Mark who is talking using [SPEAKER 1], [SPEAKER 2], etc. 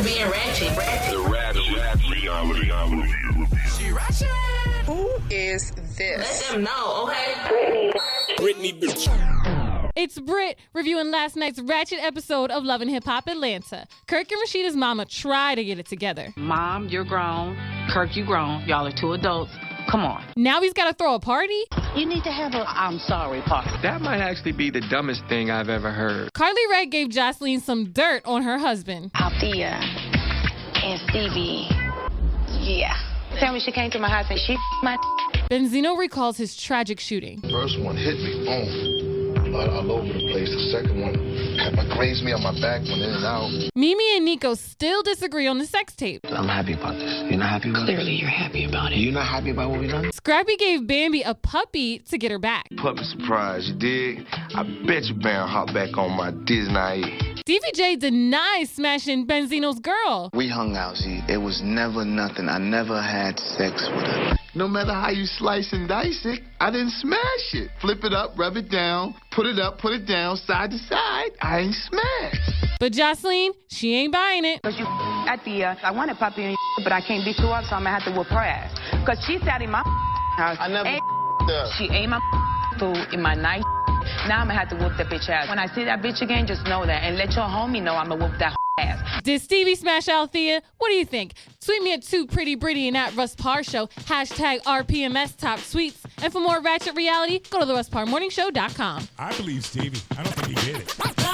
[SPEAKER 1] being ratchet.
[SPEAKER 2] The reality.
[SPEAKER 3] She ratchet.
[SPEAKER 4] Who is this?
[SPEAKER 1] Let them know, okay?
[SPEAKER 2] Brittany bitch.
[SPEAKER 5] It's Britt reviewing last night's ratchet episode of Love and Hip Hop Atlanta. Kirk and Rashida's mama try to get it together.
[SPEAKER 6] Mom, you're grown. Kirk, you grown. Y'all are two adults. Come on.
[SPEAKER 5] Now he's got to throw a party?
[SPEAKER 6] You need to have a I'm sorry party.
[SPEAKER 7] That might actually be the dumbest thing I've ever heard.
[SPEAKER 5] Carly Rae gave Jocelyn some dirt on her husband.
[SPEAKER 8] Althea and Stevie, yeah. Tell me she came to my house and she my.
[SPEAKER 5] Benzino recalls his tragic shooting.
[SPEAKER 9] First one hit me, boom. Blood all over the place. The second one grazed me on my back, went in and out.
[SPEAKER 5] Mimi and Nico still disagree on the sex tape.
[SPEAKER 10] I'm happy about this. You're not happy about it?
[SPEAKER 8] Clearly you're happy about it.
[SPEAKER 10] You're not happy about what we done?
[SPEAKER 5] Scrappy gave Bambi a puppy to get her back.
[SPEAKER 9] Puppy surprise, you dig? I bet you Baron hop back on my Disney.
[SPEAKER 5] Stevie J denies smashing Benzino's girl.
[SPEAKER 10] We hung out, see. It was never nothing. I never had sex with her.
[SPEAKER 9] No matter how you slice and dice it, I didn't smash it. Flip it up, rub it down, put it up, put it down, side to side. I ain't smashed.
[SPEAKER 5] But Jocelyn, she ain't buying it.
[SPEAKER 8] Cause you at the I wanted puppy and but I can't beat you up, so I'm gonna have to whoop her ass. Cause she sat in my house.
[SPEAKER 9] I never
[SPEAKER 8] She ate my food in my nice. Now I'm gonna have to whoop that bitch ass. When I see that bitch again, just know that and let your homie know I'm gonna whoop that ass.
[SPEAKER 5] Did Stevie smash Althea? What do you think? Tweet me at 2PrettyBritty and at Russ Parr Show, hashtag RPMS Top Tweets. And for more ratchet reality, go to the RussParrMorningshow.com.
[SPEAKER 3] I believe Stevie. I don't think he did it.